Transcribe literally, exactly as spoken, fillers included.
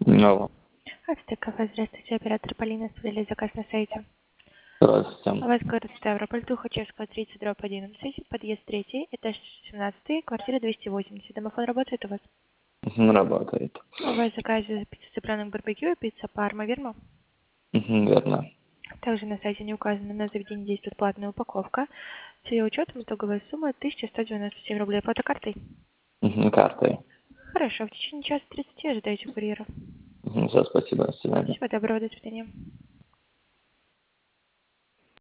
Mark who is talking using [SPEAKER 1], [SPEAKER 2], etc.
[SPEAKER 1] Алло.
[SPEAKER 2] Ацтек кафе, здравствуйте, оператор Полина, сводили заказ на сайте.
[SPEAKER 1] Здравствуйте.
[SPEAKER 2] У вас город Ставрополь, Тухачевского, тридцать, дробь одиннадцать, подъезд третий, этаж семнадцатый, квартира двести восемьдесят. Домофон работает у вас?
[SPEAKER 1] Угу, работает.
[SPEAKER 2] У вас в заказе пицца цыпленок барбекю и пицца парма, верно?
[SPEAKER 1] Угу, верно.
[SPEAKER 2] Также на сайте не указано, на заведение действует платная упаковка. С ее учетом итоговая сумма тысяча сто девяносто семь рублей. Оплата картой?
[SPEAKER 1] Угу, картой.
[SPEAKER 2] Хорошо, в течение часа тридцати ожидайте курьера.
[SPEAKER 1] Угу, все, спасибо, до свидания.
[SPEAKER 2] Всего доброго, до свидания.